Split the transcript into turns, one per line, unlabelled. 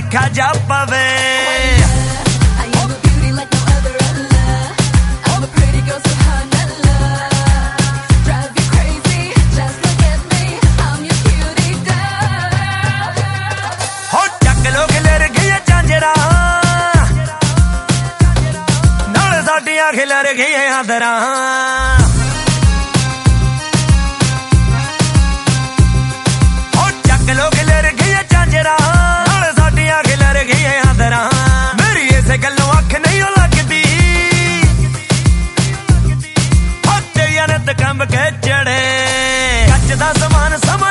ਭੁਲੇਖਾ ਜਾ ਪਵੇ खिलर गई आदरा चक लो खिलर गई झांजरा साडियां खिलर गई आदरा मेरी इस गलों अख नहीं लगदी तेरिया ने कंब के चढ़े कच दा समान सम